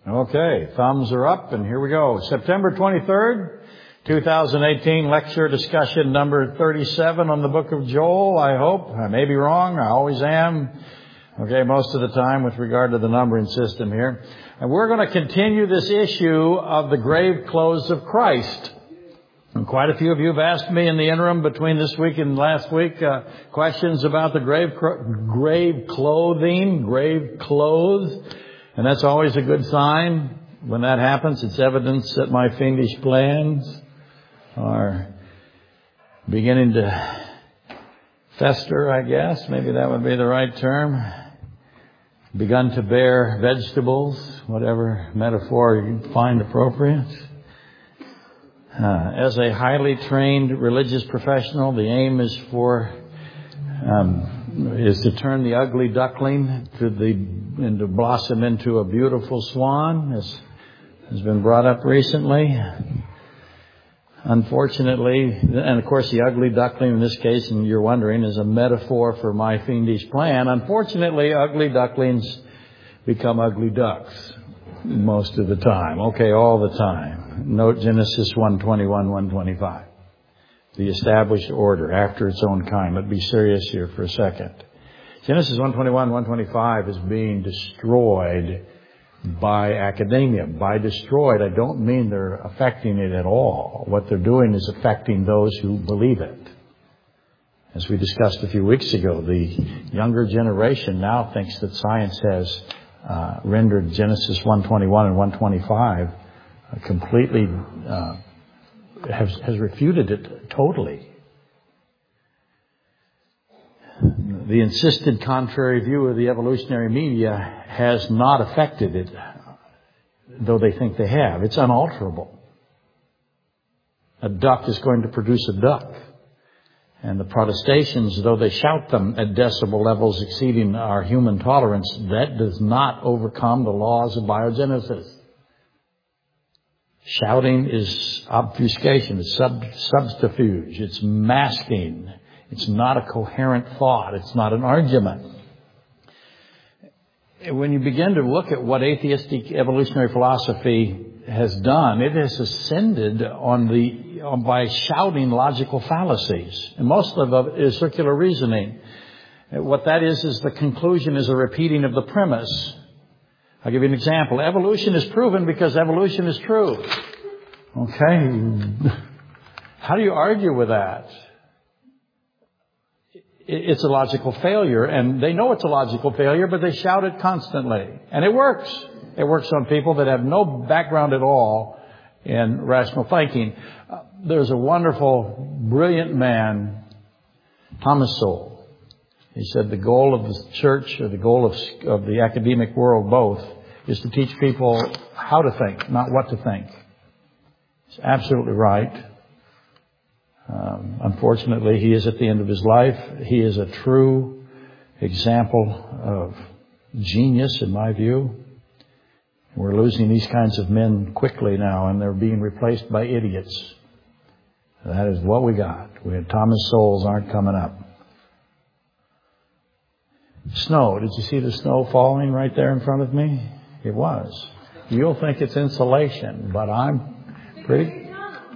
Okay, thumbs are up, and here we go. September 23rd, 2018, lecture discussion number 37 on the book of Joel, I hope. I may be wrong, I always am. Okay, most of the time with regard to the numbering system here. And we're going to continue this issue of the grave clothes of Christ. And quite a few of you have asked me in the interim between this week and last week questions about the grave clothes. And that's always a good sign. When that happens, it's evidence that my fiendish plans are beginning to fester, I guess. Maybe that would be the right term. Begun to bear vegetables, whatever metaphor you find appropriate. As a highly trained religious professional, the aim is to turn the ugly duckling and to blossom into a beautiful swan, as has been brought up recently. Unfortunately, and of course the ugly duckling in this case, and you're wondering, is a metaphor for my fiendish plan. Unfortunately, ugly ducklings become ugly ducks most of the time. Okay, all the time. Note Genesis 1:21, 1:25. The established order after its own kind. Let's be serious here for a second. Genesis 1:21, 1:25 is being destroyed by academia. By destroyed, I don't mean they're affecting it at all. What they're doing is affecting those who believe it. As we discussed a few weeks ago, the younger generation now thinks that science has rendered Genesis 1:21 and 1:25 completely, has refuted it totally. The insisted contrary view of the evolutionary media has not affected it, though they think they have. It's unalterable. A duck is going to produce a duck. And the protestations, though they shout them at decibel levels exceeding our human tolerance, that does not overcome the laws of biogenesis. Shouting is obfuscation, it's subterfuge, it's masking. It's not a coherent thought. It's not an argument. When you begin to look at what atheistic evolutionary philosophy has done, it has ascended by shouting logical fallacies. And most of it is circular reasoning. What that is the conclusion is a repeating of the premise. I'll give you an example. Evolution is proven because evolution is true. Okay? How do you argue with that? It's a logical failure, and they know it's a logical failure, but they shout it constantly. And it works. It works on people that have no background at all in rational thinking. There's a wonderful, brilliant man, Thomas Sowell. He said the goal of the church, or the goal of the academic world both, is to teach people how to think, not what to think. He's absolutely right. Unfortunately, he is at the end of his life. He is a true example of genius, in my view. We're losing these kinds of men quickly now, and they're being replaced by idiots. That is what we got. We had Thomas Sowells aren't coming up. Snow. Did you see the snow falling right there in front of me? It was. You'll think it's insulation, but I'm pretty...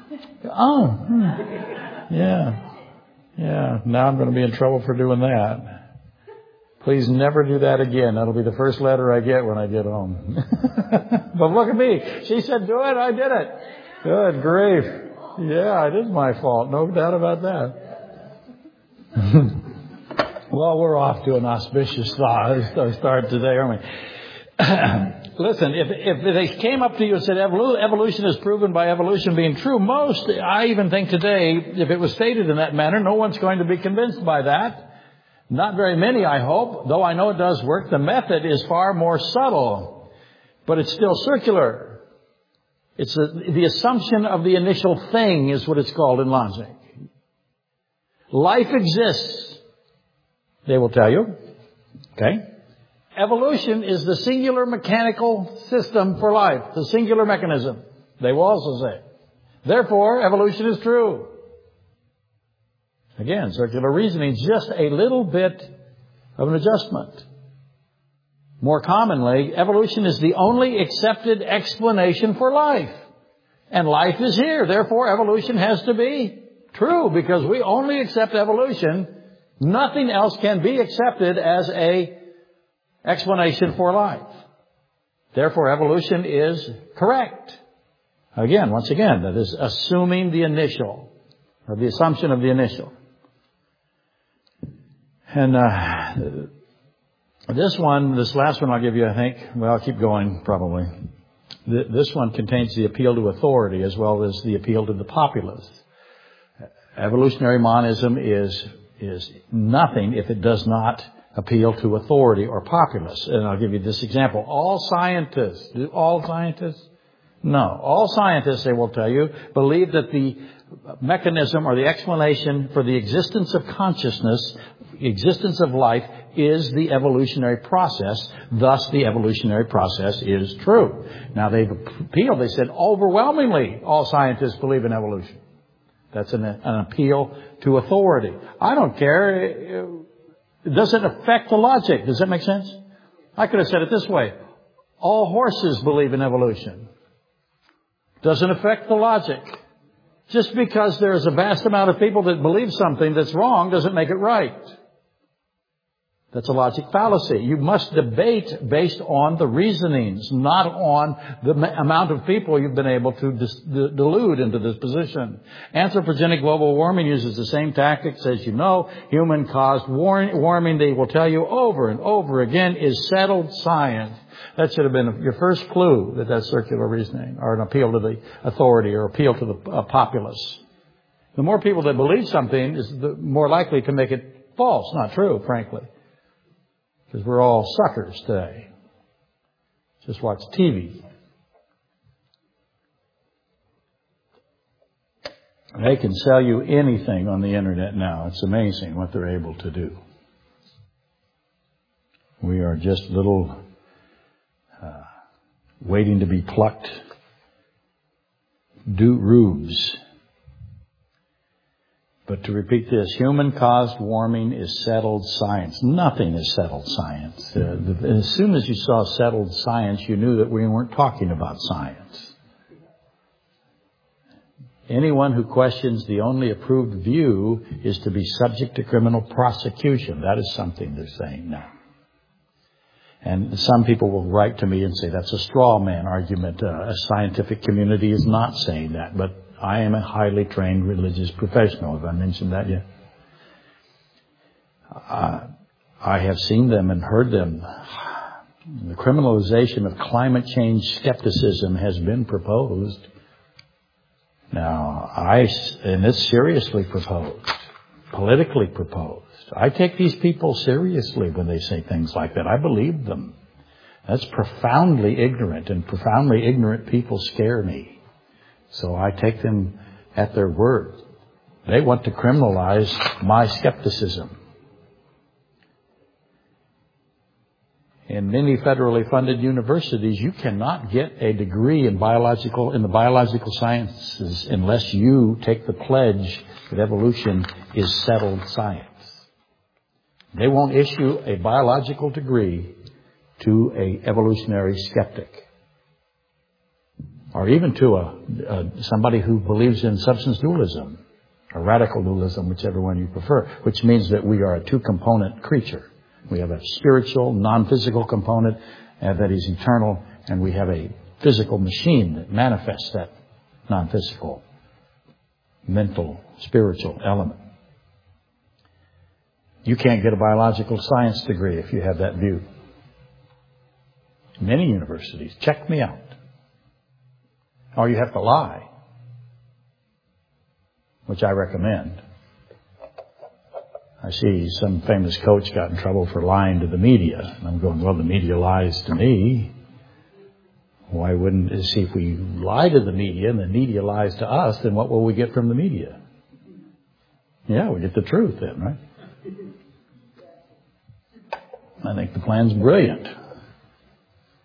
Oh, yeah. Now I'm going to be in trouble for doing that. Please never do that again. That'll be the first letter I get when I get home. But look at me. She said, do it. I did it. Good grief. Yeah, it is my fault. No doubt about that. Well, we're off to an auspicious start today, aren't we? Listen, if they came up to you and said evolution is proven by evolution being true, I even think today, if it was stated in that manner, no one's going to be convinced by that. Not very many, I hope, though I know it does work. The method is far more subtle, but it's still circular. It's the assumption of the initial thing is what it's called in logic. Life exists, they will tell you. Okay? Evolution is the singular mechanical system for life, the singular mechanism, they will also say. Therefore, evolution is true. Again, circular reasoning, just a little bit of an adjustment. More commonly, evolution is the only accepted explanation for life. And life is here. Therefore, evolution has to be true because we only accept evolution. Nothing else can be accepted as a explanation for life. Therefore, evolution is correct. Once again, that is assuming the initial, or the assumption of the initial. And this last one I'll give you, I think. Well, I'll keep going, probably. This one contains the appeal to authority as well as the appeal to the populace. Evolutionary monism is nothing if it does not appeal to authority or populace. And I'll give you this example. All scientists, do all scientists? No. All scientists, they will tell you, believe that the mechanism or the explanation for the existence of consciousness, existence of life, is the evolutionary process. Thus, the evolutionary process is true. Now, they've appealed. They said overwhelmingly all scientists believe in evolution. That's an appeal to authority. I don't care. It doesn't affect the logic. Does that make sense? I could have said it this way. All horses believe in evolution. Doesn't affect the logic. Just because there's a vast amount of people that believe something that's wrong doesn't make it right. That's a logic fallacy. You must debate based on the reasonings, not on the amount of people you've been able to delude into this position. Anthropogenic global warming uses the same tactics as you know. Human-caused warming, they will tell you over and over again, is settled science. That should have been your first clue that that's circular reasoning, or an appeal to the authority, or appeal to the populace. The more people that believe something is the more likely to make it false, not true, frankly. Because we're all suckers today. Just watch TV. They can sell you anything on the internet now. It's amazing what they're able to do. We are just little waiting to be plucked rubes. But to repeat this, human-caused warming is settled science. Nothing is settled science. As soon as you saw settled science, you knew that we weren't talking about science. Anyone who questions the only approved view is to be subject to criminal prosecution. That is something they're saying now. And some people will write to me and say that's a straw man argument. A scientific community is not saying that, but I am a highly trained religious professional. Have I mentioned that yet? I have seen them and heard them. The criminalization of climate change skepticism has been proposed. Now, and it's seriously proposed, politically proposed. I take these people seriously when they say things like that. I believe them. That's profoundly ignorant, and profoundly ignorant people scare me. So I take them at their word. They want to criminalize my skepticism. In many federally funded universities, you cannot get a degree in the biological sciences unless you take the pledge that evolution is settled science. They won't issue a biological degree to a evolutionary skeptic, or even to somebody who believes in substance dualism, or radical dualism, whichever one you prefer, which means that we are a two-component creature. We have a spiritual, non-physical component that is eternal, and we have a physical machine that manifests that non-physical, mental, spiritual element. You can't get a biological science degree if you have that view. Many universities, check me out. Or you have to lie, which I recommend. I see some famous coach got in trouble for lying to the media. And I'm going, well, the media lies to me. Why wouldn't, see, if we lie to the media and the media lies to us, then what will we get from the media? Yeah, we get the truth then, right? I think the plan's brilliant.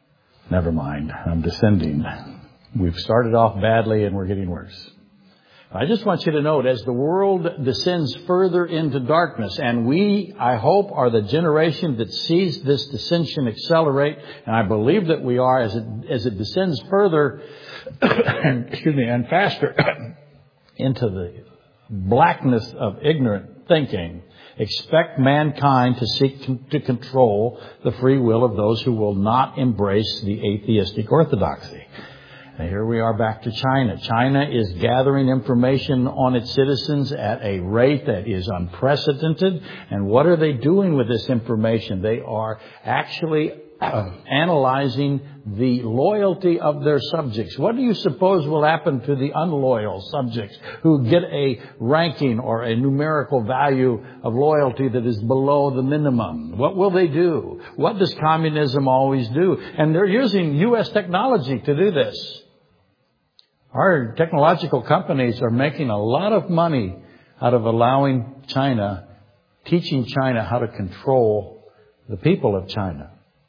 Never mind, I'm descending. We've started off badly and we're getting worse. I just want you to note, as the world descends further into darkness, and we, I hope, are the generation that sees this descension accelerate, and I believe that we are, as it descends further, and faster into the blackness of ignorant thinking, expect mankind to seek to control the free will of those who will not embrace the atheistic orthodoxy. And here we are back to China. China is gathering information on its citizens at a rate that is unprecedented. And what are they doing with this information? They are actually analyzing the loyalty of their subjects. What do you suppose will happen to the unloyal subjects who get a ranking or a numerical value of loyalty that is below the minimum? What will they do? What does communism always do? And they're using U.S. technology to do this. Our technological companies are making a lot of money out of allowing China, teaching China how to control the people of China.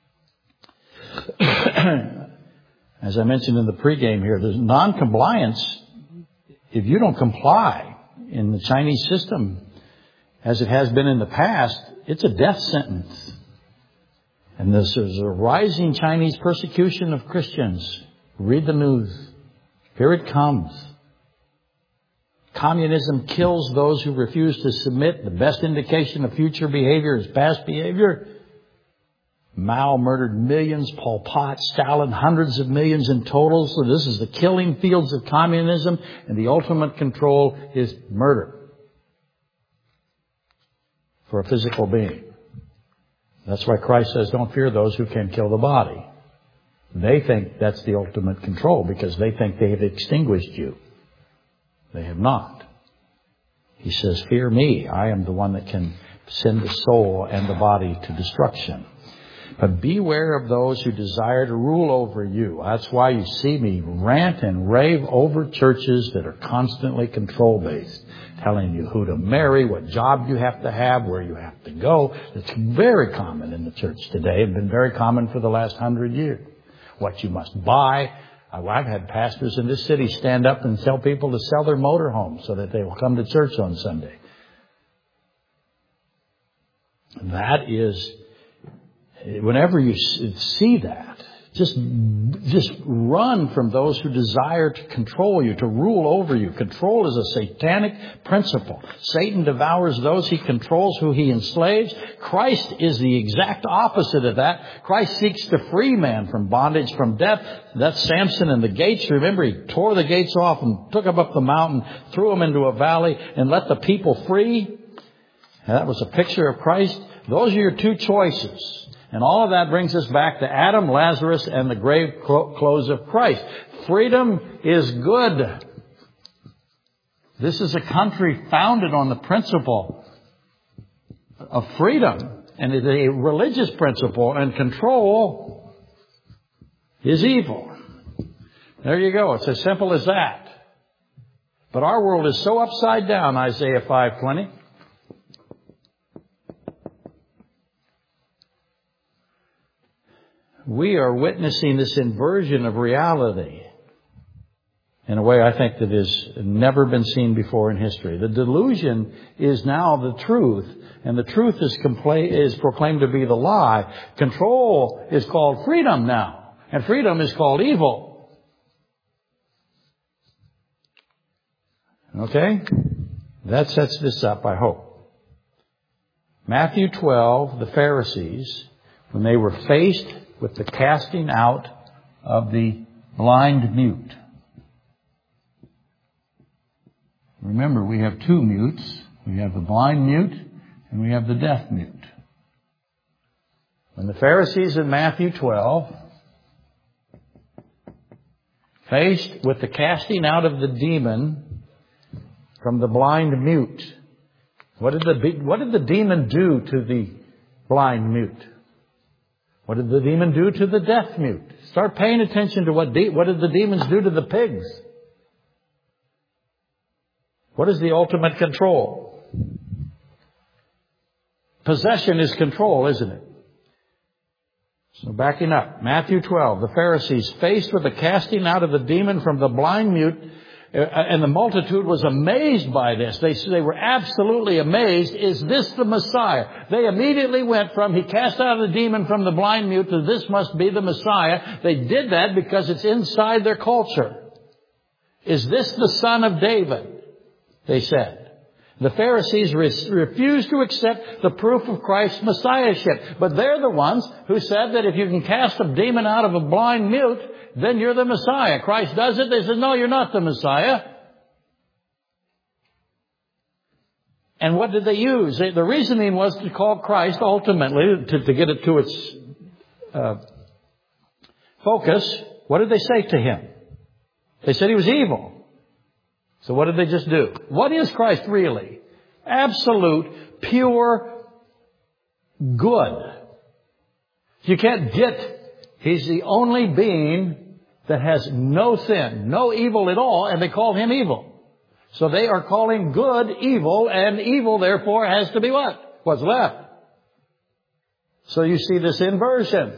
As I mentioned in the pregame here, there's non-compliance. If you don't comply in the Chinese system, as it has been in the past, it's a death sentence. And there's a rising Chinese persecution of Christians. Read the news. Here it comes. Communism kills those who refuse to submit. The best indication of future behavior is past behavior. Mao murdered millions, Pol Pot, Stalin, hundreds of millions in total. So this is the killing fields of communism, and the ultimate control is murder for a physical being. That's why Christ says, don't fear those who can kill the body. They think that's the ultimate control because they think they have extinguished you. They have not. He says, fear me. I am the one that can send the soul and the body to destruction. But beware of those who desire to rule over you. That's why you see me rant and rave over churches that are constantly control-based, telling you who to marry, what job you have to have, where you have to go. It's very common in the church today. It's been very common for the last 100 years. What you must buy. I've had pastors in this city stand up and tell people to sell their motorhomes so that they will come to church on Sunday. That is, whenever you see that, just run from those who desire to control you, to rule over you. Control is a satanic principle. Satan devours those he controls, who he enslaves. Christ is the exact opposite of that. Christ seeks to free man from bondage, from death. That's Samson and the gates. Remember, he tore the gates off and took them up the mountain, threw them into a valley, and let the people free. And that was a picture of Christ. Those are your two choices. And all of that brings us back to Adam, Lazarus, and the grave clothes of Christ. Freedom is good. This is a country founded on the principle of freedom. And it's a religious principle. And control is evil. There you go. It's as simple as that. But our world is so upside down, Isaiah 5:20. We are witnessing this inversion of reality in a way I think that has never been seen before in history. The delusion is now the truth, and the truth is proclaimed to be the lie. Control is called freedom now, and freedom is called evil. Okay? That sets this up, I hope. Matthew 12, the Pharisees, when they were faced with the casting out of the blind mute. Remember, we have two mutes. We have the blind mute and we have the deaf mute. When the Pharisees in Matthew 12 faced with the casting out of the demon from the blind mute, what did the demon do to the blind mute? What did the demon do to the deaf mute? Start paying attention to what did the demons do to the pigs? What is the ultimate control? Possession is control, isn't it? So backing up, Matthew 12, the Pharisees faced with the casting out of the demon from the blind mute, And the multitude was amazed by this. They were absolutely amazed. Is this the Messiah? They immediately went from, he cast out the demon from the blind mute, to this must be the Messiah. They did that because it's inside their culture. Is this the son of David? They said. The Pharisees refused to accept the proof of Christ's Messiahship. But they're the ones who said that if you can cast a demon out of a blind mute, then you're the Messiah. Christ does it. They said, no, you're not the Messiah. And what did they use? The reasoning was to call Christ ultimately, to get it to its focus. What did they say to him? They said he was evil. So what did they just do? What is Christ really? Absolute, pure good. You can't get, he's the only being that has no sin, no evil at all, and they call him evil. So they are calling good evil, and evil therefore has to be what? What's left. So you see this inversion.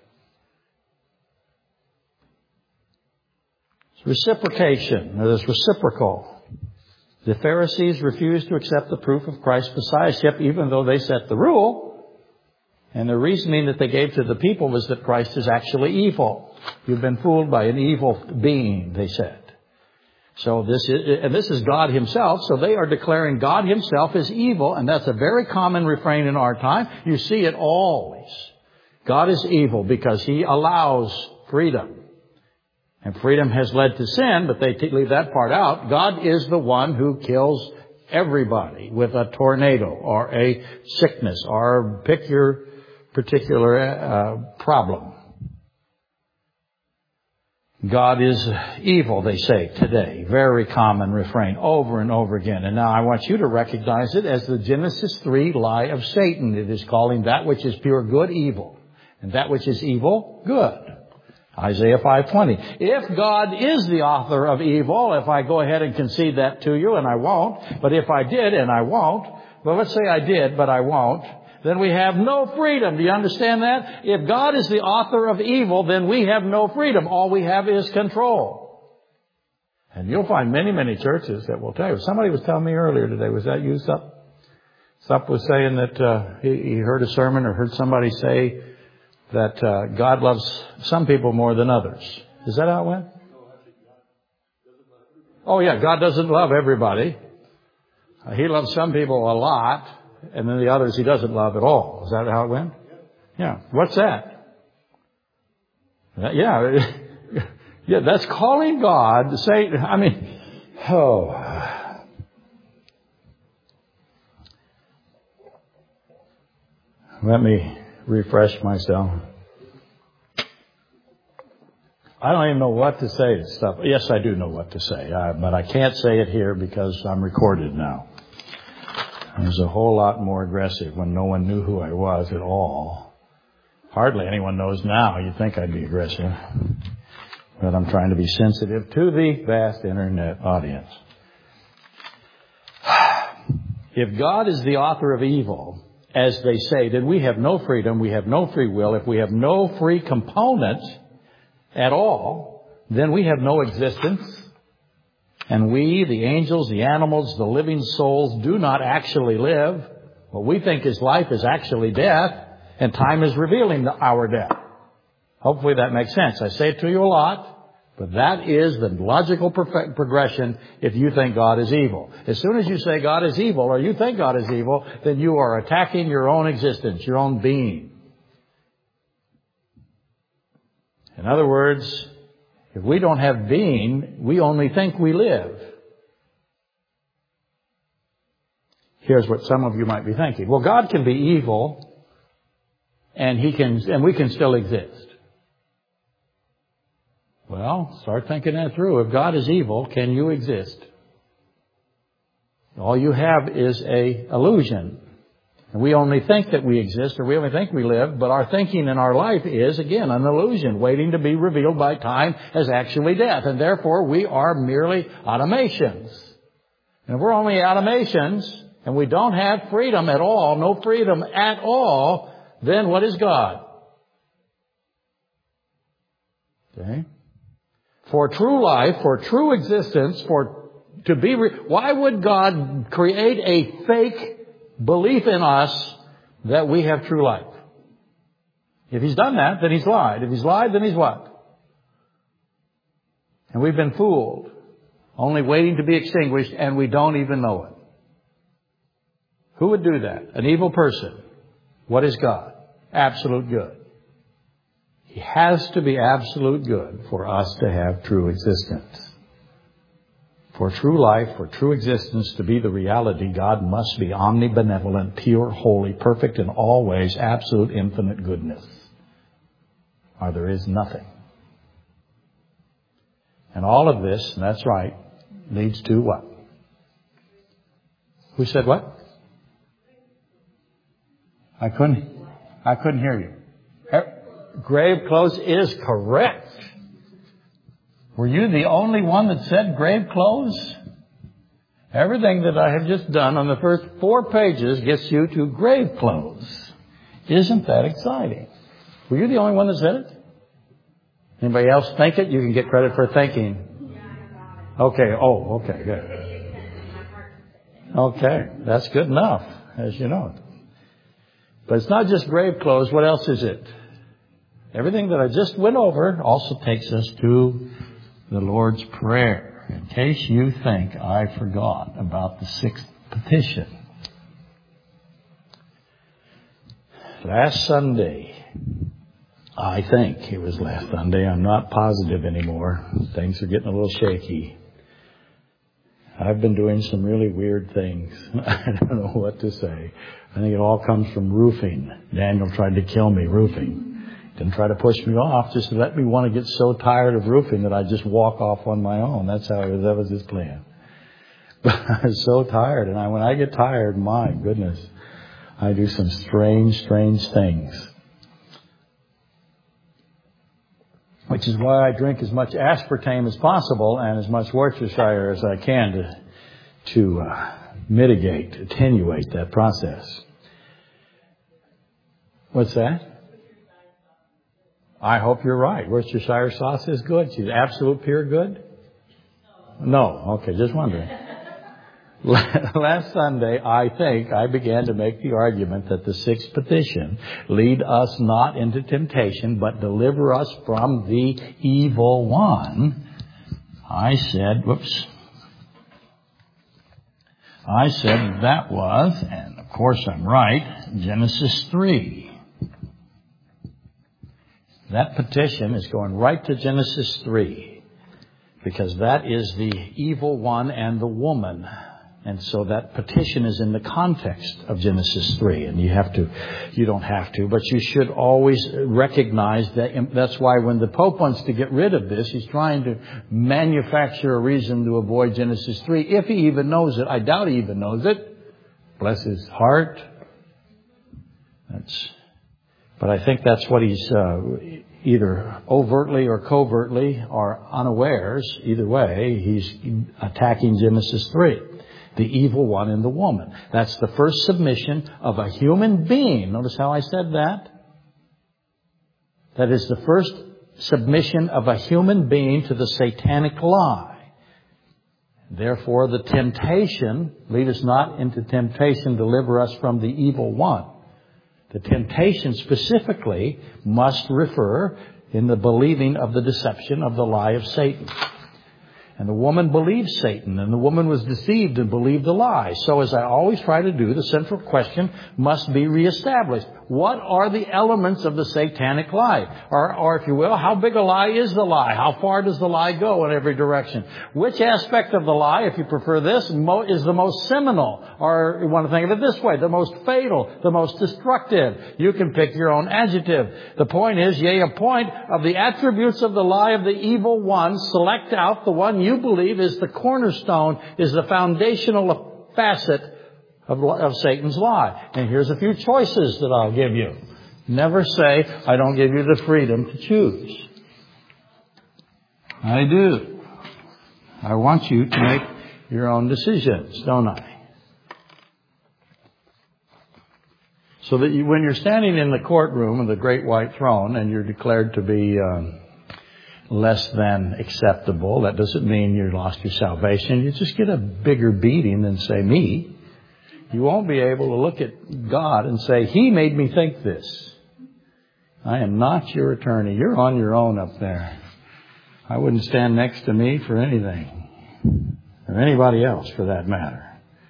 It's reciprocation. It's reciprocal. The Pharisees refused to accept the proof of Christ's Messiahship, even though they set the rule. And the reasoning that they gave to the people was that Christ is actually evil. You've been fooled by an evil being, they said. So this is God himself. So they are declaring God himself as evil. And that's a very common refrain in our time. You see it always. God is evil because he allows freedom. And freedom has led to sin, but they leave that part out. God is the one who kills everybody with a tornado or a sickness or pick your particular problem. God is evil, they say today. Very common refrain over and over again. And now I want you to recognize it as the Genesis 3 lie of Satan. It is calling that which is pure good evil, and that which is evil good. Isaiah 5:20. If God is the author of evil, if I go ahead and concede that to you, and I won't, but if I did and I won't, well, let's say I did, but I won't, then we have no freedom. Do you understand that? If God is the author of evil, then we have no freedom. All we have is control. And you'll find many, many churches that will tell you. Somebody was telling me earlier today, was that you, Sup? Sup was saying that he heard a sermon or heard somebody say that God loves some people more than others. Is that how it went? Oh, yeah, God doesn't love everybody. He loves some people a lot, and then the others he doesn't love at all. Is that how it went? Yeah. What's that? Yeah. Yeah, that's calling God to say, I mean, Let me refresh myself. I don't even know what to say to stuff. Yes, I do know what to say, but I can't say it here because I'm recorded now. I was a whole lot more aggressive when no one knew who I was at all. Hardly anyone knows now. You'd think I'd be aggressive. But I'm trying to be sensitive to the vast internet audience. If God is the author of evil, as they say, then we have no freedom, we have no free will. If we have no free component at all, then we have no existence. And we, the angels, the animals, the living souls, do not actually live. What we think is life is actually death, and time is revealing our death. Hopefully that makes sense. I say it to you a lot, but that is the logical progression if you think God is evil. As soon as you say God is evil, or you think God is evil, then you are attacking your own existence, your own being. In other words, if we don't have being, we only think we live. Here's what some of you might be thinking. Well, God can be evil, and we can still exist. Well, start thinking that through. If God is evil, can you exist? All you have is an illusion. And we only think that we exist, or we only think we live, but our thinking in our life is, again, an illusion waiting to be revealed by time as actually death. And therefore, we are merely automations. And if we're only automations, and we don't have freedom at all, no freedom at all, then what is God? Okay? for true life, for true existence, why would God create a fake belief in us that we have true life? If He's done that, then He's lied. If He's lied, then He's what? And we've been fooled, only waiting to be extinguished, and we don't even know it. Who would do that? An evil person. What is God? Absolute good. He has to be absolute good for us to have true existence. For true life, for true existence to be the reality, God must be omnibenevolent, pure, holy, perfect in all ways, absolute, infinite goodness. Or there is nothing. And all of this, and that's right, leads to what? Who said what? I couldn't hear you. Grave clothes is correct. Were you the only one that said grave clothes? Everything that I have just done on the first 4 pages gets you to grave clothes. Isn't that exciting? Were you the only one that said it? Anybody else think it? You can get credit for thinking. Okay. Oh, okay. Good. Okay. That's good enough, as you know. But it's not just grave clothes. What else is it? Everything that I just went over also takes us to the Lord's Prayer. In case you think I forgot about the 6th petition. Last Sunday, I think it was last Sunday. I'm not positive anymore. Things are getting a little shaky. I've been doing some really weird things. I don't know what to say. I think it all comes from roofing. Daniel tried to kill me roofing. Didn't try to push me off, just let me want to get so tired of roofing that I just walk off on my own. That was his plan. But I was so tired, and when I get tired, my goodness, I do some strange things. Which is why I drink as much aspartame as possible and as much Worcestershire as I can to attenuate that process. What's that? I hope you're right. Worcestershire sauce is good. She's absolute pure good? No. Okay, just wondering. Last Sunday, I think I began to make the argument that the 6th petition, lead us not into temptation, but deliver us from the evil one. I said that was, and of course I'm right, Genesis 3. That petition is going right to Genesis 3 because that is the evil one and the woman. And so that petition is in the context of Genesis 3. And you don't have to, but you should always recognize that. That's why when the Pope wants to get rid of this, he's trying to manufacture a reason to avoid Genesis 3. If he even knows it. I doubt he even knows it. Bless his heart. But I think that's what he's either overtly or covertly or unawares. Either way, he's attacking Genesis 3. The evil one and the woman. That's the first submission of a human being. Notice how I said that? That is the first submission of a human being to the satanic lie. Therefore, the temptation, lead us not into temptation, deliver us from the evil one. The temptation specifically must refer in the believing of the deception of the lie of Satan. And the woman believed Satan, and the woman was deceived and believed the lie. So as I always try to do, the central question must be reestablished. What are the elements of the satanic lie? Or if you will, how big a lie is the lie? How far does the lie go in every direction? Which aspect of the lie, if you prefer this, is the most seminal? Or you want to think of it this way, the most fatal, the most destructive? You can pick your own adjective. The point is, a point of the attributes of the lie of the evil one, select out the one you believe is the cornerstone, is the foundational facet of Satan's lie. And here's a few choices that I'll give you. Never say, I don't give you the freedom to choose. I do. I want you to make your own decisions, don't I? So that when you're standing in the courtroom of the great white throne and you're declared to be less than acceptable. That doesn't mean you lost your salvation. You just get a bigger beating than, say, me. You won't be able to look at God and say, He made me think this. I am not your attorney. You're on your own up there. I wouldn't stand next to me for anything, or anybody else for that matter.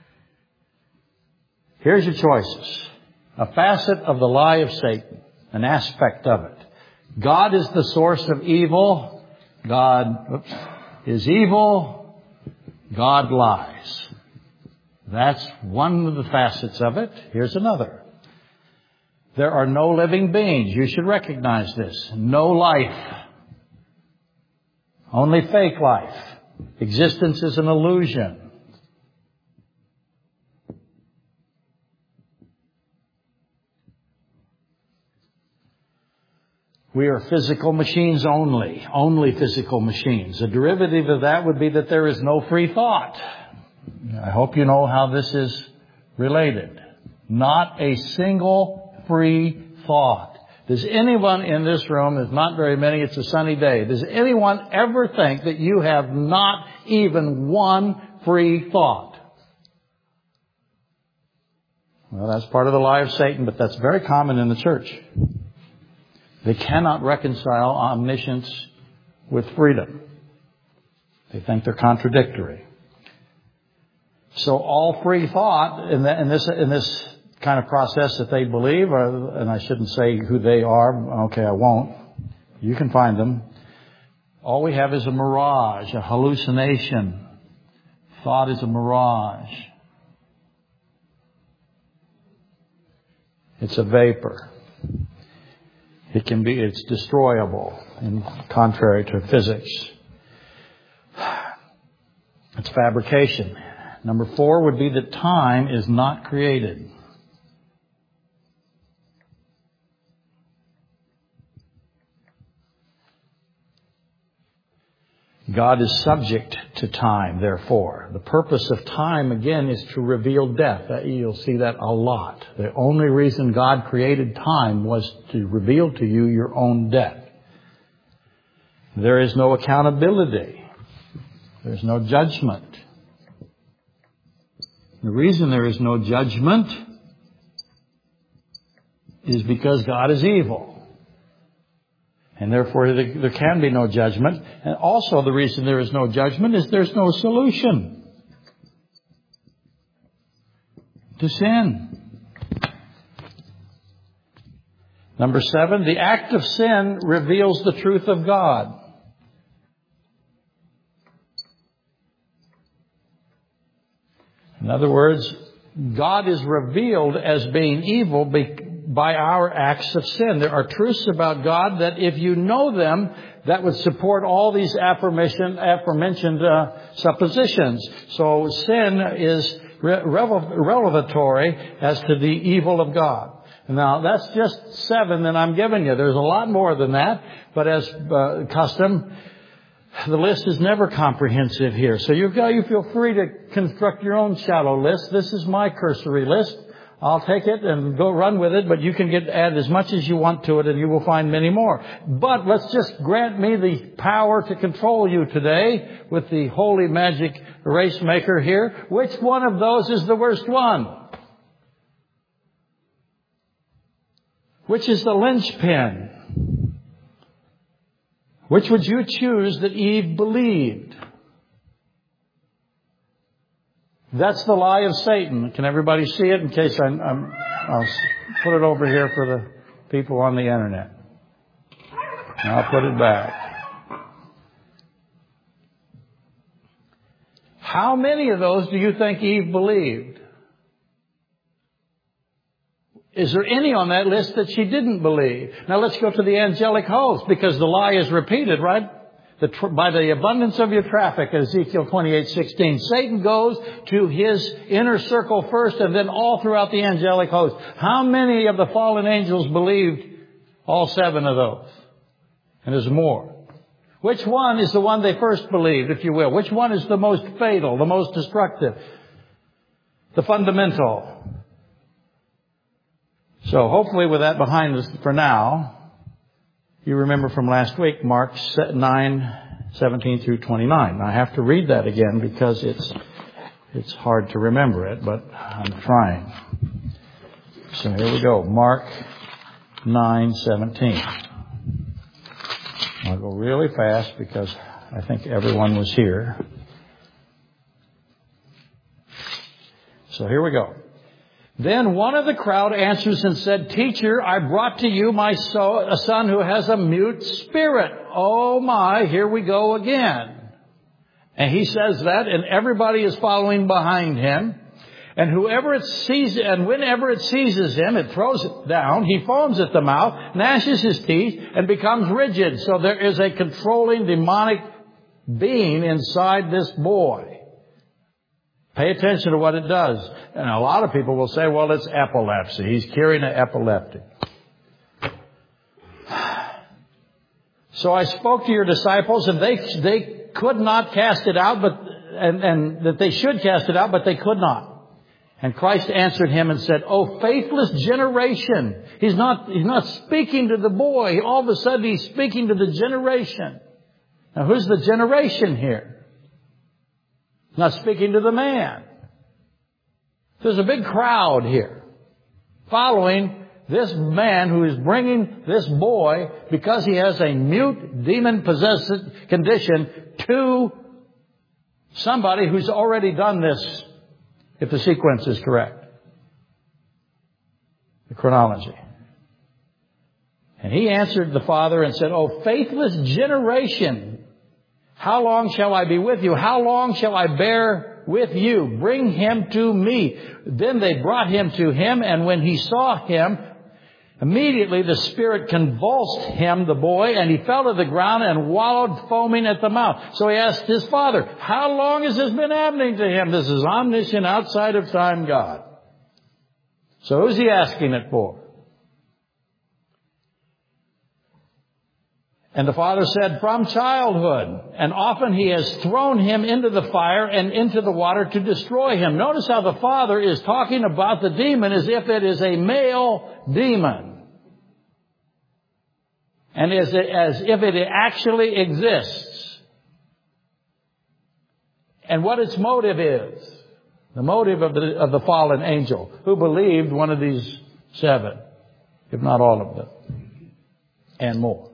Here's your choices. A facet of the lie of Satan, an aspect of it. God is the source of evil. God is evil. God lies. That's one of the facets of it. Here's another. There are no living beings. You should recognize this. No life. Only fake life. Existence is an illusion. We are physical machines only. Only physical machines. A derivative of that would be that there is no free thought. I hope you know how this is related. Not a single free thought. Does anyone in this room, there's not very many, it's a sunny day, does anyone ever think that you have not even one free thought? Well, that's part of the lie of Satan, but that's very common in the church. They cannot reconcile omniscience with freedom. They think they're contradictory. So all free thought in this kind of process that they believe, and I shouldn't say who they are. Okay, I won't. You can find them. All we have is a mirage, a hallucination. Thought is a mirage. It's a vapor. It's destroyable, in contrary to physics. It's fabrication. Number 4 would be that time is not created. God is subject to time, therefore. The purpose of time, again, is to reveal death. You'll see that a lot. The only reason God created time was to reveal to you your own death. There is no accountability. There's no judgment. The reason there is no judgment is because God is evil. And therefore there can be no judgment. And also the reason there is no judgment is there's no solution to sin. Number 7, the act of sin reveals the truth of God. In other words, God is revealed as being evil by our acts of sin. There are truths about God that if you know them, that would support all these aforementioned suppositions. So sin is revelatory as to the evil of God. Now, that's just 7 that I'm giving you. There's a lot more than that, but as custom, the list is never comprehensive here. So you feel free to construct your own shallow list. This is my cursory list. I'll take it and go run with it, but you can add as much as you want to it, and you will find many more. But let's just grant me the power to control you today with the holy magic erase maker here. Which one of those is the worst one? Which is the linchpin? Which would you choose that Eve believed? That's the lie of Satan. Can everybody see it? In case I'll put it over here for the people on the internet. And I'll put it back. How many of those do you think Eve believed? Is there any on that list that she didn't believe? Now let's go to the angelic host, because the lie is repeated, right? By the abundance of your traffic, Ezekiel 28:16. Satan goes to his inner circle first and then all throughout the angelic host. How many of the fallen angels believed all 7 of those? And there's more. Which one is the one they first believed, if you will? Which one is the most fatal, the most destructive, the fundamental? So hopefully with that behind us for now, You remember from last week, Mark 9:17 through 29. I have to read that again because it's hard to remember it, but I'm trying. So here we go. Mark 9:17. I'll go really fast because I think everyone was here. So here we go. Then one of the crowd answers and said, "Teacher, I brought to you a son who has a mute spirit." Oh my, here we go again. And he says that, and everybody is following behind him. And whenever it seizes him, it throws it down. He foams at the mouth, gnashes his teeth, and becomes rigid. So there is a controlling demonic being inside this boy. Pay attention to what it does. And a lot of people will say, well, it's epilepsy. He's curing an epileptic. So I spoke to your disciples, and they could not cast it out, and that they should cast it out, but they could not. And Christ answered him and said, "O faithless generation." He's not speaking to the boy. All of a sudden he's speaking to the generation. Now who's the generation here? He's not speaking to the man. There's a big crowd here following this man who is bringing this boy, because he has a mute, demon-possessed condition, to somebody who's already done this, if the sequence is correct, the chronology. And he answered the father and said, "O faithless generation, how long shall I be with you? How long shall I bear with you? Bring him to me." Then they brought him to him, and when he saw him, immediately the spirit convulsed him, the boy, and he fell to the ground and wallowed foaming at the mouth. So he asked his father, "How long has this been happening to him?" This is omniscient, outside of time God. So who's he asking it for? And the father said, "From childhood. And often he has thrown him into the fire and into the water to destroy him." Notice how the father is talking about the demon as if it is a male demon. And as if it actually exists. And what its motive is. The motive of the fallen angel, who believed one of these 7, if not all of them, and more.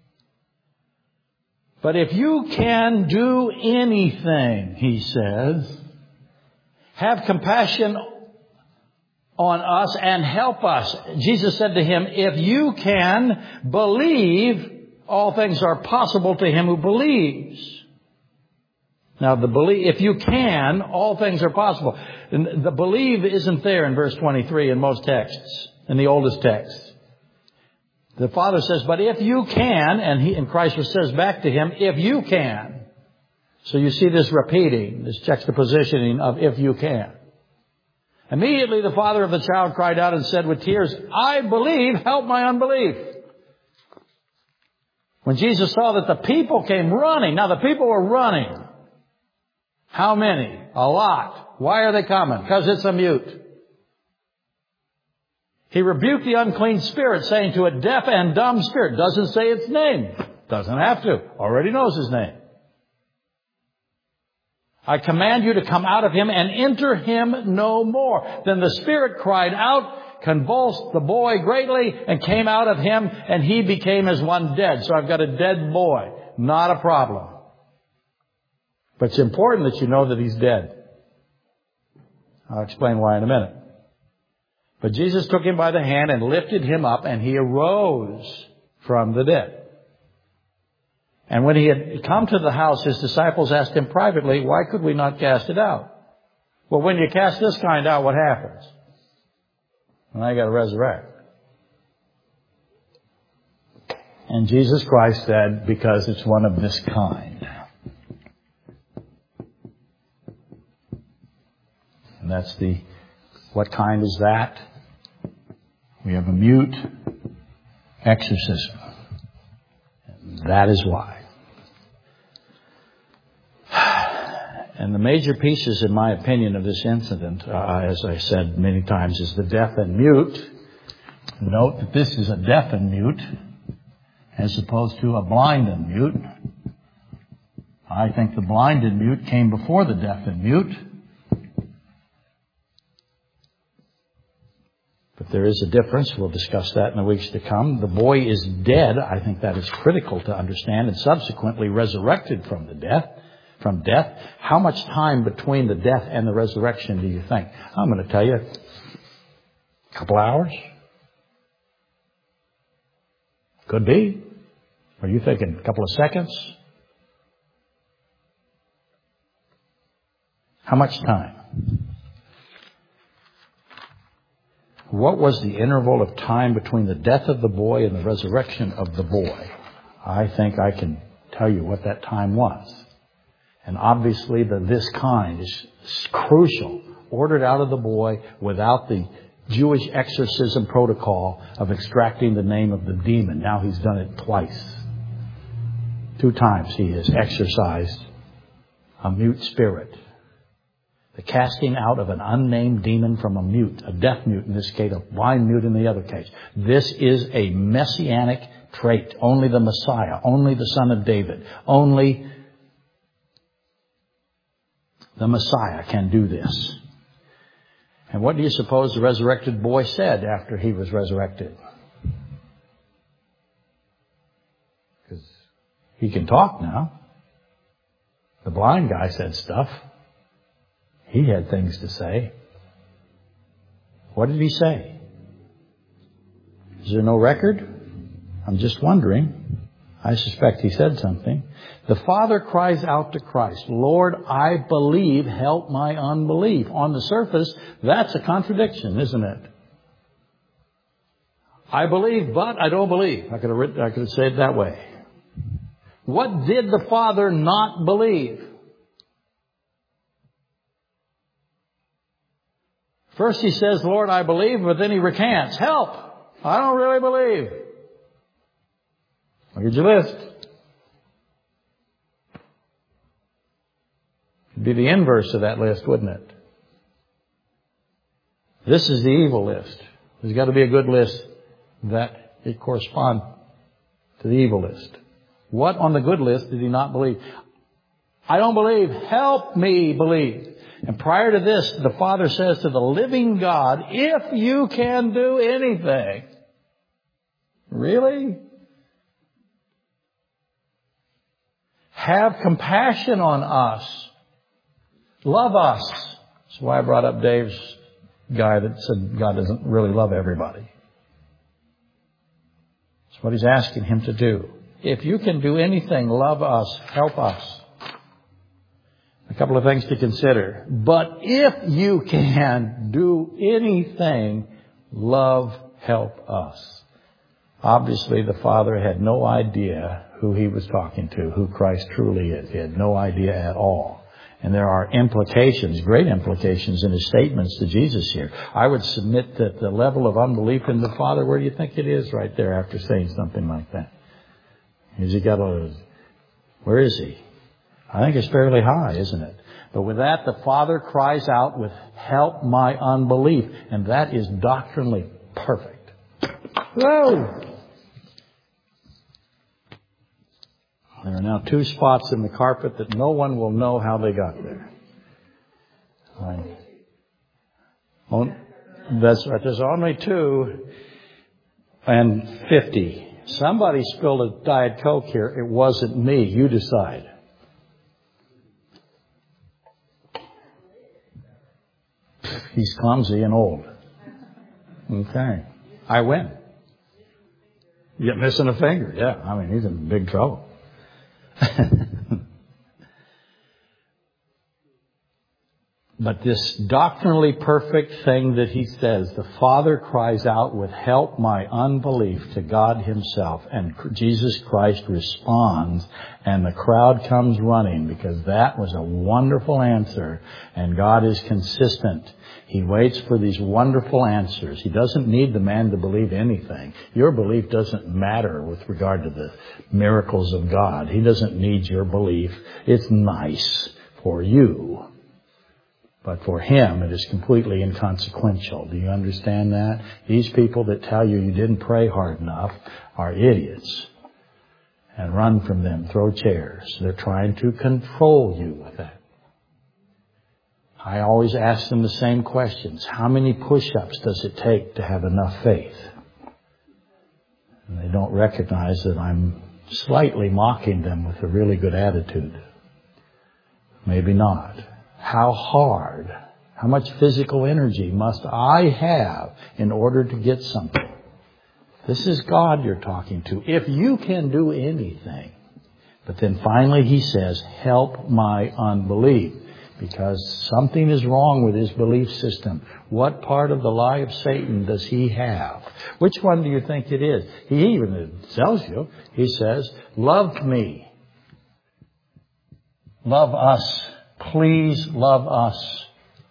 "But if you can do anything," he says, "have compassion on us and help us." Jesus said to him, "If you can believe, all things are possible to him who believes." Now, if you can, all things are possible. And the believe isn't there in verse 23 in most texts, in the oldest texts. The father says, "But if you can," and Christ says back to him, "If you can." So you see this repeating, this juxtapositioning of "if you can." Immediately the father of the child cried out and said with tears, "I believe, help my unbelief." When Jesus saw that the people came running, now the people were running. How many? A lot. Why are they coming? Because it's a mute. He rebuked the unclean spirit, saying to a deaf and dumb spirit, doesn't say its name. Doesn't have to. Already knows his name. "I command you to come out of him and enter him no more." Then the spirit cried out, convulsed the boy greatly, and came out of him, and he became as one dead. So I've got a dead boy. Not a problem. But it's important that you know that he's dead. I'll explain why in a minute. But Jesus took him by the hand and lifted him up, and he arose from the dead. And when he had come to the house, his disciples asked him privately, "Why could we not cast it out?" Well, when you cast this kind out, what happens? Well, you got to resurrect. And Jesus Christ said, "Because it's one of this kind." And that's what kind is that? We have a mute exorcism. And that is why. And the major pieces, in my opinion, of this incident, as I said many times, is the deaf and mute. Note that this is a deaf and mute. as opposed to a blind and mute. I think the blind and mute came before the deaf and mute. But there is a difference. We'll discuss that in the weeks to come. The boy is dead. I think that is critical to understand, and subsequently resurrected from death. How much time between the death and the resurrection do you think? I'm going to tell you, a couple hours. Could be. Are you thinking a couple of seconds? How much time? What was the interval of time between the death of the boy and the resurrection of the boy? I think I can tell you what that time was. And obviously this kind is crucial, ordered out of the boy without the Jewish exorcism protocol of extracting the name of the demon. Now he's done it twice. 2 times he has exorcised a mute spirit. The casting out of an unnamed demon from a mute, a deaf mute in this case, a blind mute in the other case. This is a messianic trait. Only the Messiah, only the Son of David, only the Messiah can do this. And what do you suppose the resurrected boy said after he was resurrected? Because he can talk now. The blind guy said stuff. He had things to say. What did he say? Is there no record? I'm just wondering. I suspect he said something. The Father cries out to Christ, Lord, I believe, help my unbelief. On the surface, that's a contradiction, isn't it? I believe, but I don't believe. I could have said it that way. What did the Father not believe? First he says, Lord, I believe, but then he recants. Help! I don't really believe. Look at your list. It'd be the inverse of that list, wouldn't it? This is the evil list. There's got to be a good list that it corresponds to the evil list. What on the good list did he not believe? I don't believe. Help me believe. And prior to this, the Father says to the living God, if you can do anything. Really? Have compassion on us. Love us. That's why I brought up Dave's guy that said God doesn't really love everybody. That's what he's asking him to do. If you can do anything, love us, help us. A couple of things to consider. But if you can do anything, love, help us. Obviously, the Father had no idea who he was talking to, who Christ truly is. He had no idea at all. And there are implications, great implications in his statements to Jesus here. I would submit that the level of unbelief in the Father, where do you think it is right there after saying something like that? Where is he? I think it's fairly high, isn't it? But with that, the Father cries out with, help my unbelief. And that is doctrinally perfect. Whoa! There are now 2 spots in the carpet that no one will know how they got there. That's right. There's only 2 and 50. Somebody spilled a Diet Coke here. It wasn't me. You decide. He's clumsy and old. Okay. I win. You're missing a finger. Yeah. I mean, he's in big trouble. But this doctrinally perfect thing that he says, the Father cries out with help my unbelief to God himself, and Jesus Christ responds, and the crowd comes running, because that was a wonderful answer, and God is consistent. He waits for these wonderful answers. He doesn't need the man to believe anything. Your belief doesn't matter with regard to the miracles of God. He doesn't need your belief. It's nice for you. But for him, it is completely inconsequential. Do you understand that? These people that tell you you didn't pray hard enough are idiots. and run from them, throw chairs. They're trying to control you with that. I always ask them the same questions. How many push-ups does it take to have enough faith? And they don't recognize that I'm slightly mocking them with a really good attitude. Maybe not. How hard, how much physical energy must I have in order to get something? This is God you're talking to. If you can do anything. But then finally He says, help my unbelief. Because something is wrong with his belief system. What part of the lie of Satan does he have? Which one do you think it is? He even tells you. He says, love me. Love us. Please love us.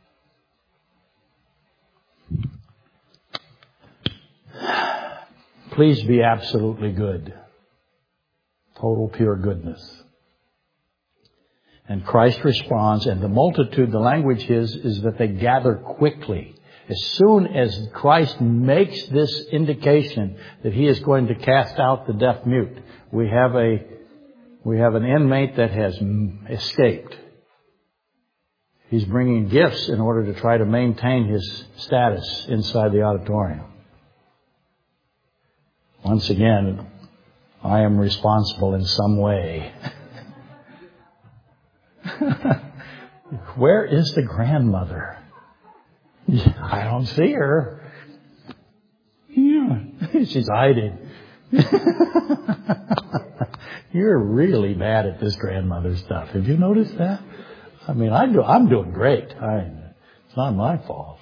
Please be absolutely good. Total pure goodness. And Christ responds, and the multitude, the language is that they gather quickly. As soon as Christ makes this indication that He is going to cast out the deaf mute, we have an inmate that has escaped. He's bringing gifts in order to try to maintain his status inside the auditorium. Once again, I am responsible in some way. Where is the grandmother? I don't see her. Yeah, she's hiding. You're really bad at this grandmother stuff. Have you noticed that? I mean, I'm doing great. It's not my fault.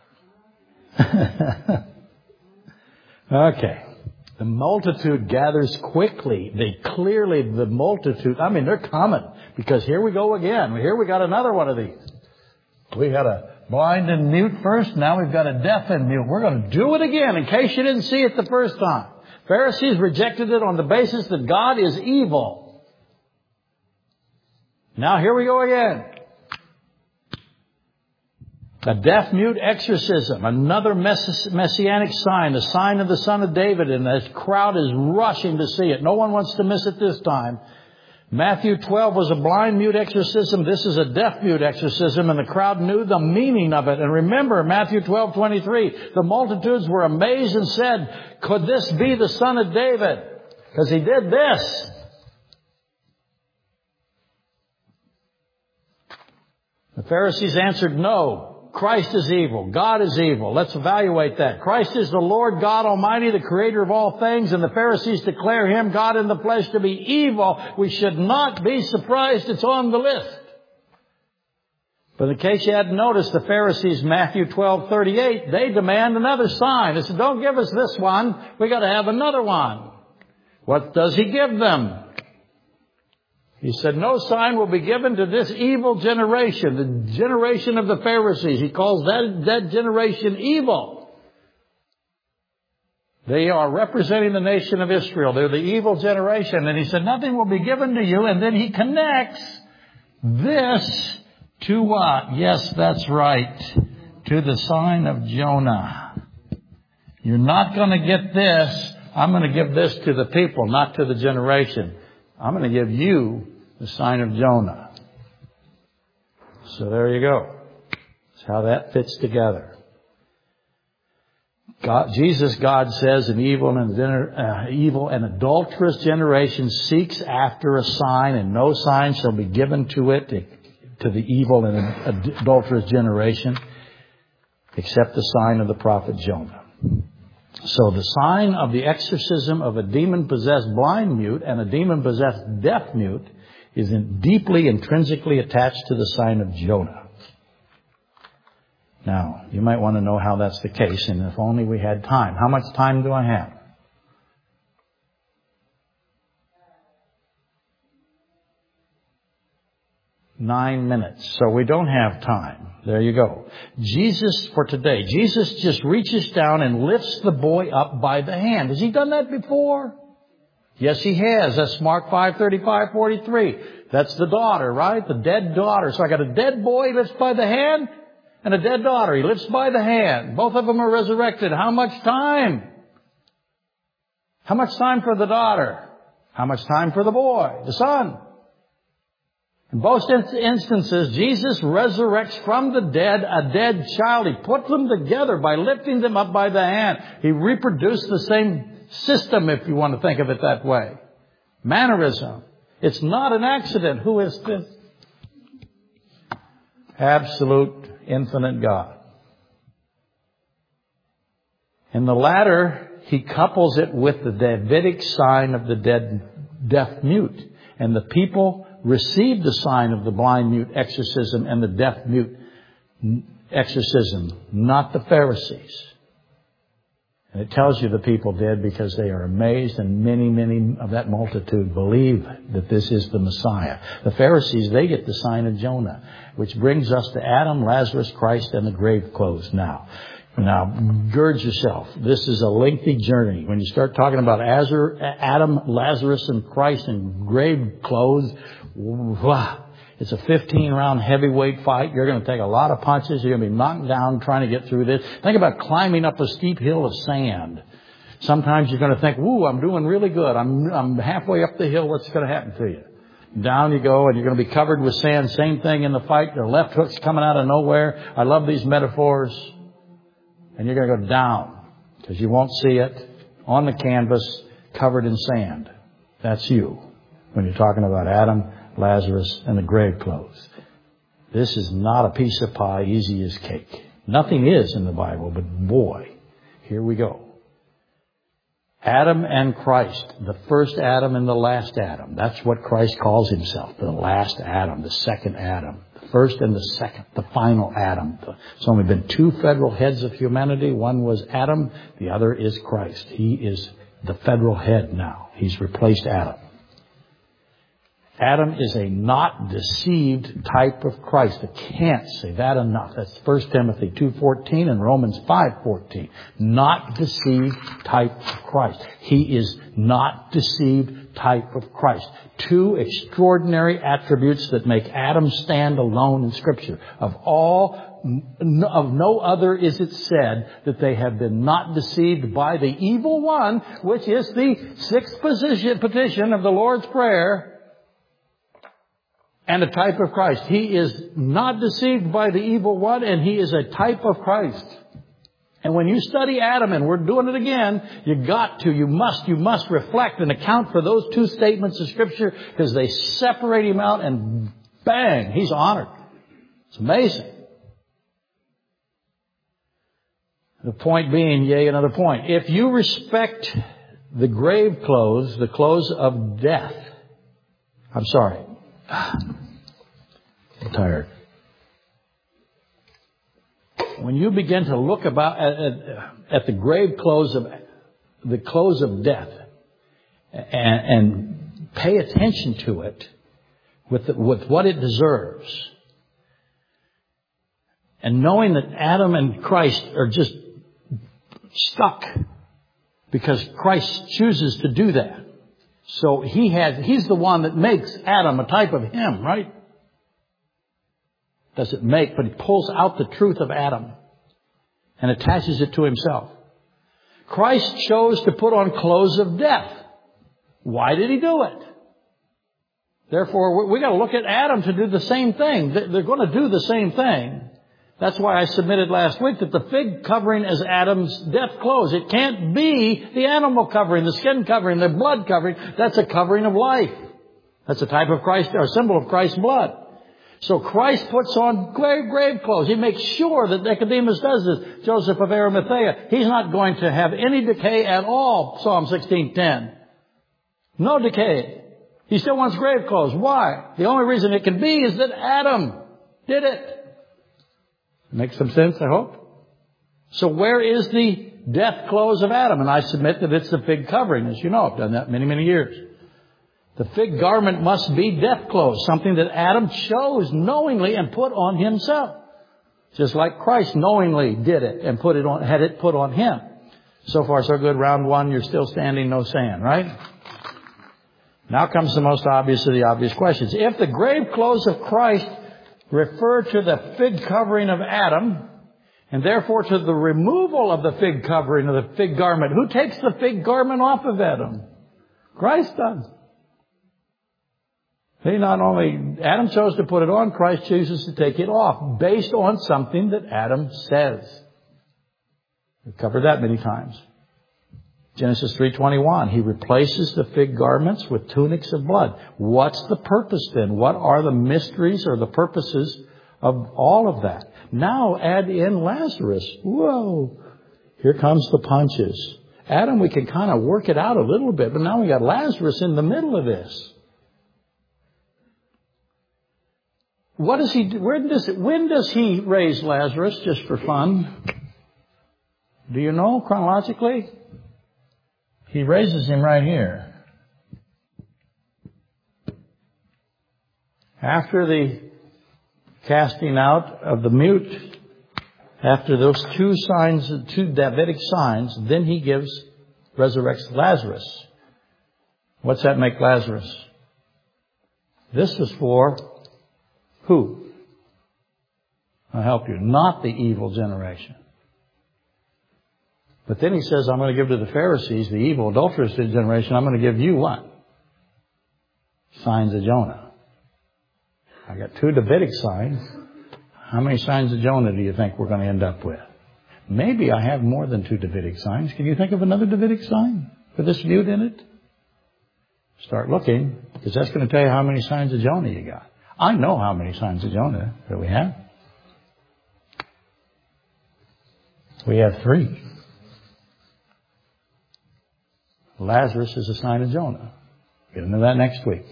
Okay. The multitude gathers quickly. The multitude, they're coming. Because here we go again. Here we got another one of these. We got a blind and mute first. Now we've got a deaf and mute. We're going to do it again in case you didn't see it the first time. Pharisees rejected it on the basis that God is evil. Now here we go again. A deaf-mute exorcism, another messianic sign, the sign of the Son of David, and the crowd is rushing to see it. No one wants to miss it this time. Matthew 12 was a blind-mute exorcism. This is a deaf-mute exorcism, and the crowd knew the meaning of it. And remember, Matthew 12:23, the multitudes were amazed and said, could this be the Son of David? Because He did this. The Pharisees answered, no. Christ is evil. God is evil. Let's evaluate that. Christ is the Lord God Almighty, the Creator of all things, and the Pharisees declare Him, God in the flesh, to be evil. We should not be surprised it's on the list. But in case you hadn't noticed, the Pharisees, Matthew 12:38, they demand another sign. They said, don't give us this one. We got to have another one. What does He give them? He said, no sign will be given to this evil generation, the generation of the Pharisees. He calls that generation evil. They are representing the nation of Israel. They're the evil generation. And He said, nothing will be given to you. And then He connects this to what? Yes, that's right. To the sign of Jonah. You're not going to get this. I'm going to give this to the people, not to the generation. I'm going to give you the sign of Jonah. So there you go. That's how that fits together. Jesus, God says, an evil and adulterous generation seeks after a sign, and no sign shall be given to it, to the evil and adulterous generation, except the sign of the prophet Jonah. So the sign of the exorcism of a demon-possessed blind mute and a demon-possessed deaf mute is deeply intrinsically attached to the sign of Jonah. Now, you might want to know how that's the case, and if only we had time. How much time do I have? 9 minutes. So we don't have time. There you go. Jesus, for today, Jesus just reaches down and lifts the boy up by the hand. Has He done that before? Yes, He has. That's Mark 5:35-43. That's the daughter, right? The dead daughter. So I got a dead boy He lifts by the hand, and a dead daughter He lifts by the hand. Both of them are resurrected. How much time? How much time for the daughter? How much time for the boy, the son? In both instances, Jesus resurrects from the dead a dead child. He put them together by lifting them up by the hand. He reproduced the same system, if you want to think of it that way. Mannerism. It's not an accident. Who is this? Absolute, infinite God. In the latter, He couples it with the Davidic sign of the deaf mute. And the people received the sign of the blind mute exorcism and the deaf mute exorcism, not the Pharisees. And it tells you the people did because they are amazed, and many of that multitude believe that this is the Messiah. The Pharisees, they get the sign of Jonah, which brings us to Adam, Lazarus, Christ, and the grave clothes now. Now, gird yourself. This is a lengthy journey. When you start talking about Adam, Lazarus, and Christ and grave clothes, it's a 15-round heavyweight fight. You're going to take a lot of punches. You're going to be knocked down trying to get through this. Think about climbing up a steep hill of sand. Sometimes you're going to think, "Ooh, I'm doing really good. I'm halfway up the hill. What's going to happen to you?" Down you go, and you're going to be covered with sand. Same thing in the fight. Your left hook's coming out of nowhere. I love these metaphors. And you're going to go down because you won't see it on the canvas covered in sand. That's you when you're talking about Adam, Lazarus, and the grave clothes. This is not a piece of pie, easy as cake. Nothing is in the Bible, but boy, here we go. Adam and Christ, the first Adam and the last Adam. That's what Christ calls Himself, the last Adam, the second Adam. The first and the second, the final Adam. There's only been two federal heads of humanity. One was Adam, the other is Christ. He is the federal head now. He's replaced Adam. Adam is a not deceived type of Christ. I can't say that enough. That's 1 Timothy 2:14 and Romans 5:14. Not deceived type of Christ. He is not deceived type of Christ. Two extraordinary attributes that make Adam stand alone in Scripture. Of no other is it said that they have been not deceived by the evil one, which is the sixth petition of the Lord's Prayer. And a type of Christ. He is not deceived by the evil one, and he is a type of Christ. And when you study Adam, and we're doing it again, you must reflect and account for those two statements of Scripture, because they separate him out, and bang, he's honored. It's amazing. The point being, yea, another point. If you respect the grave clothes, the clothes of death, I'm tired. When you begin to look at the grave clothes of death and pay attention to it with what it deserves, and knowing that Adam and Christ are just stuck because Christ chooses to do that. So he's the one that makes Adam a type of him, right? Doesn't make, but he pulls out the truth of Adam and attaches it to himself. Christ chose to put on clothes of death. Why did he do it? Therefore, we got to look at Adam to do the same thing. They're going to do the same thing. That's why I submitted last week that the fig covering is Adam's death clothes. It can't be the animal covering, the skin covering, the blood covering. That's a covering of life. That's a type of Christ, or a symbol of Christ's blood. So Christ puts on grave clothes. He makes sure that Nicodemus does this. Joseph of Arimathea, he's not going to have any decay at all, Psalm 16:10. No decay. He still wants grave clothes. Why? The only reason it can be is that Adam did it. Makes some sense, I hope. So where is the death clothes of Adam? And I submit that it's the fig covering. As you know, I've done that many years. The fig garment must be death clothes, something that Adam chose knowingly and put on himself. Just like Christ knowingly did it and had it put on him. So far, so good. Round one, you're still standing, no sand, right? Now comes the most obvious of the obvious questions. If the grave clothes of Christ refer to the fig covering of Adam, and therefore to the removal of the fig covering of the fig garment, who takes the fig garment off of Adam? Christ does. Adam chose to put it on, Christ chooses to take it off, based on something that Adam says. We've covered that many times. Genesis 3:21, He replaces the fig garments with tunics of blood. What's the purpose then? What are the mysteries or the purposes of all of that? Now add in Lazarus. Whoa! Here comes the punches. Adam, we can kind of work it out a little bit, but now we got Lazarus in the middle of this. What does he do? When does he raise Lazarus, just for fun? Do you know chronologically? He raises him right here. After the casting out of the mute, after those two Davidic signs, then he resurrects Lazarus. What's that make Lazarus? This is for who? I'll help you. Not the evil generation. But then he says, I'm going to give to the Pharisees, the evil, adulterous generation, I'm going to give you what? Signs of Jonah. I got 2 Davidic signs. How many signs of Jonah do you think we're going to end up with? Maybe I have more than 2 Davidic signs. Can you think of another Davidic sign with this mute in it? Start looking, because that's going to tell you how many signs of Jonah you got. I know how many signs of Jonah that we have. We have 3. Lazarus is a sign of Jonah. Get into that next week.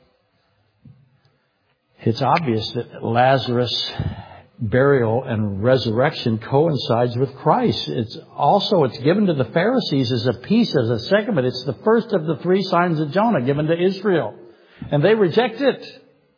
It's obvious that Lazarus' burial and resurrection coincides with Christ. It's given to the Pharisees as a piece, as a segment. It's the first of the 3 signs of Jonah given to Israel. And they reject it.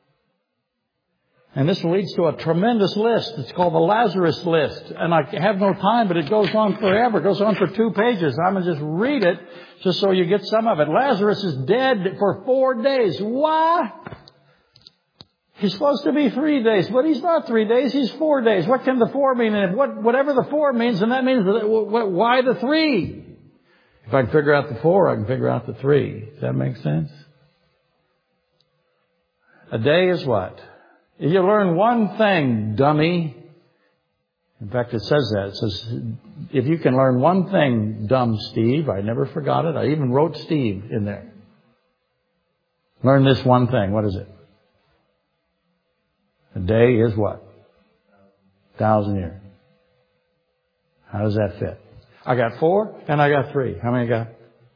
And this leads to a tremendous list. It's called the Lazarus list. And I have no time, but it goes on forever. It goes on for 2 pages. I'm going to just read it just so you get some of it. Lazarus is dead for 4 days. Why? He's supposed to be 3 days, but he's not 3 days. He's 4 days. What can the 4 mean? And whatever the 4 means, then that means why the 3? If I can figure out the 4, I can figure out the 3. Does that make sense? A day is what? You learn one thing, dummy. In fact, it says that. It says, if you can learn one thing, dumb Steve. I never forgot it. I even wrote Steve in there. Learn this one thing. What is it? A day is what? 1,000 years. How does that fit? I got 4 and I got 3. How many I got?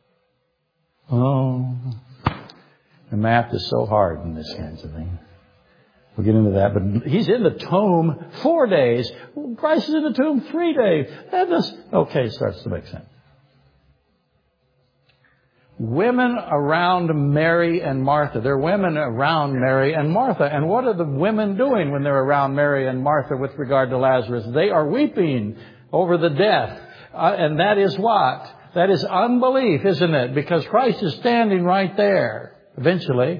Oh. The math is so hard in this kinds of thing. We'll get into that, but he's in the tomb 4 days. Christ is in the tomb 3 days. It starts to make sense. Women around Mary and Martha. There are women around Mary and Martha. And what are the women doing when they're around Mary and Martha with regard to Lazarus? They are weeping over the death. And that is what? That is unbelief, isn't it? Because Christ is standing right there, eventually.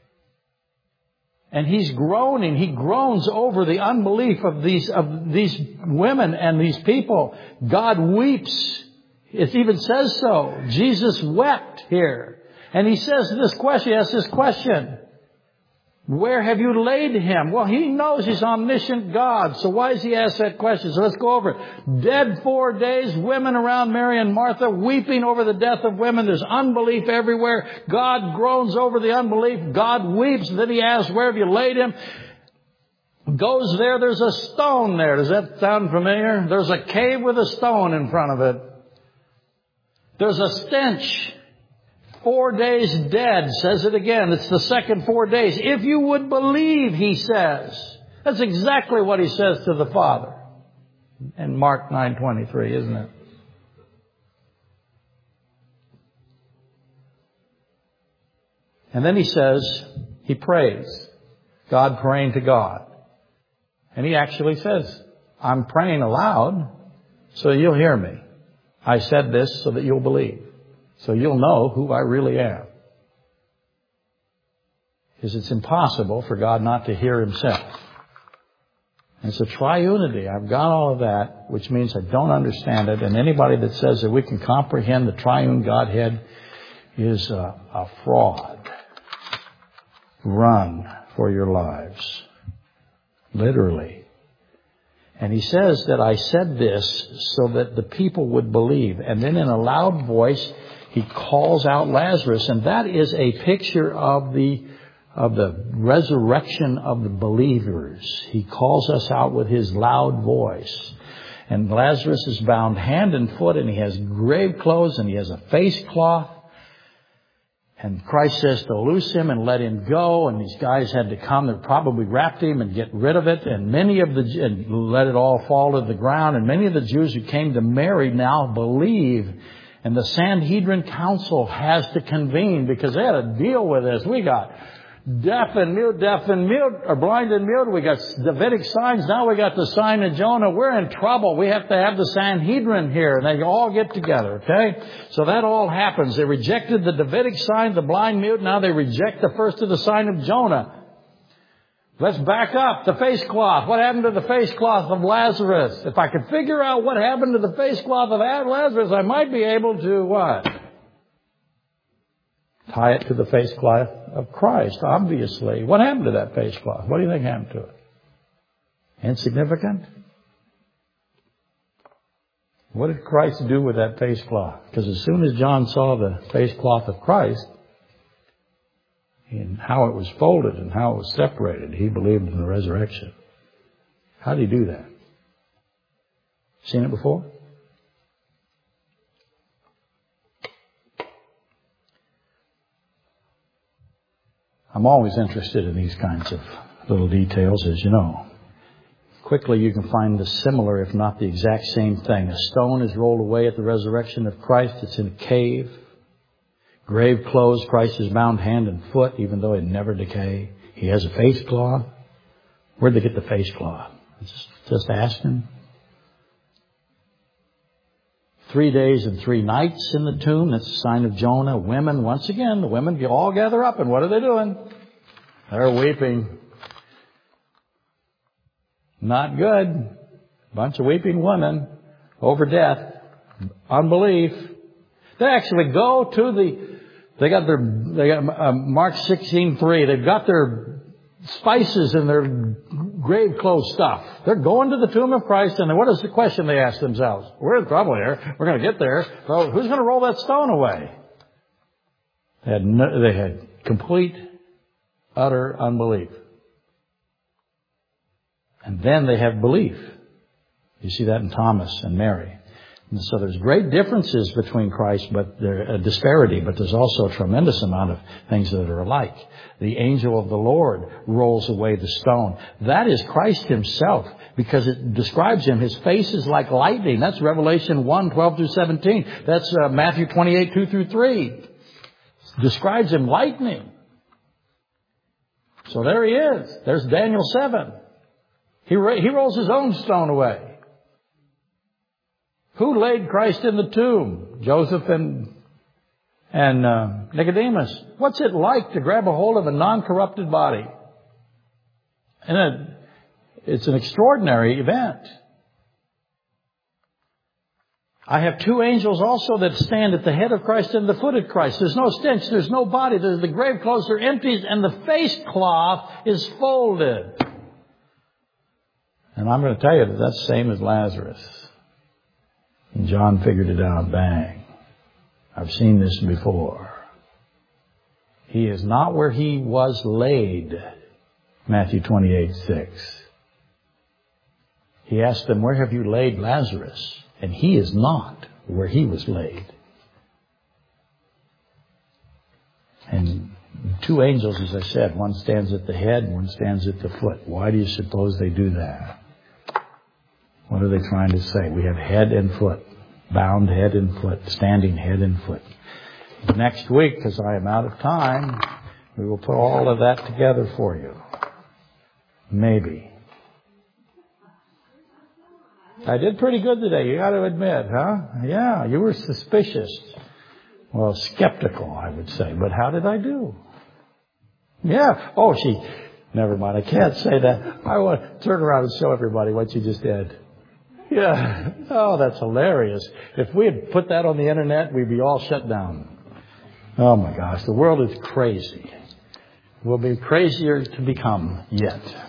And he's groaning. He groans over the unbelief of these women and these people. God weeps. It even says so. Jesus wept here. And he asks this question. Where have you laid him? Well, he knows he's omniscient God. So why does he ask that question? So let's go over it. Dead 4 days, women around Mary and Martha weeping over the death of women. There's unbelief everywhere. God groans over the unbelief. God weeps. Then he asks, where have you laid him? Goes there. There's a stone there. Does that sound familiar? There's a cave with a stone in front of it. There's a stench. 4 days dead, says it again. It's the second 4 days. If you would believe, he says. That's exactly what he says to the Father. In Mark 9:23, isn't it? And then he says, he prays. God praying to God. And he actually says, I'm praying aloud so you'll hear me. I said this so that you'll believe. So you'll know who I really am. Because it's impossible for God not to hear himself. And it's a triunity. I've got all of that, which means I don't understand it. And anybody that says that we can comprehend the triune Godhead is a fraud. Run for your lives. Literally. And he says that I said this so that the people would believe. And then in a loud voice, he calls out Lazarus. And that is a picture of the resurrection of the believers. He calls us out with his loud voice. And Lazarus is bound hand and foot, and he has grave clothes, and he has a face cloth. And Christ says to loose him and let him go. And these guys had to come that probably wrapped him and get rid of it. And and let it all fall to the ground. And many of the Jews who came to Mary now believe. And the Sanhedrin Council has to convene because they had to deal with this. We got deaf and mute, or blind and mute. We got Davidic signs. Now we got the sign of Jonah. We're in trouble. We have to have the Sanhedrin here. And they all get together, okay? So that all happens. They rejected the Davidic sign, the blind mute. Now they reject the first of the sign of Jonah. Let's back up. The face cloth. What happened to the face cloth of Lazarus? If I could figure out what happened to the face cloth of Lazarus, I might be able to what? Tie it to the face cloth of Christ, obviously. What happened to that face cloth? What do you think happened to it? Insignificant? What did Christ do with that face cloth? Because as soon as John saw the face cloth of Christ, and how it was folded and how it was separated, he believed in the resurrection. How did he do that? Seen it before? I'm always interested in these kinds of little details, as you know. Quickly you can find the similar, if not the exact same thing. A stone is rolled away at the resurrection of Christ. It's in a cave. Grave clothes. Christ is bound hand and foot, even though it never decay. He has a face cloth. Where'd they get the face cloth? Just asking. 3 days and 3 nights in the tomb. That's a sign of Jonah. Women, once again, the women all gather up. And what are they doing? They're weeping. Not good. Bunch of weeping women over death. Unbelief. They actually go to they got Mark 16:3. They've got their spices and their grave clothes stuff. They're going to the tomb of Christ, and what is the question they ask themselves? We're in trouble here. We're going to get there. So who's going to roll that stone away? They had complete, utter unbelief. And then they have belief. You see that in Thomas and Mary. And so there's great differences between Christ, but there's a disparity, but there's also a tremendous amount of things that are alike. The angel of the Lord rolls away the stone. That is Christ himself, because it describes him. His face is like lightning. That's Revelation 1:12-17. That's Matthew 28:2-3. Describes him lightning. So there he is. There's Daniel 7. He rolls his own stone away. Who laid Christ in the tomb? Joseph and Nicodemus. What's it like to grab a hold of a non-corrupted body? And it's an extraordinary event. I have 2 angels also that stand at the head of Christ and the foot of Christ. There's no stench. There's no body. The grave clothes are empty, and the face cloth is folded. And I'm going to tell you that that's the same as Lazarus. And John figured it out. Bang. I've seen this before. He is not where he was laid. Matthew 28:6. He asked them, where have you laid Lazarus? And he is not where he was laid. And 2 angels, as I said, one stands at the head, one stands at the foot. Why do you suppose they do that? What are they trying to say? We have head and foot, bound head and foot, standing head and foot. Next week, because I am out of time, we will put all of that together for you. Maybe. I did pretty good today, you got to admit, huh? Yeah, you were suspicious. Well, skeptical, I would say. But how did I do? Yeah. Oh, never mind. I can't say that. I want to turn around and show everybody what you just did. Yeah. Oh, that's hilarious. If we had put that on the internet, we'd be all shut down. Oh my gosh, the world is crazy. will be crazier to become yet.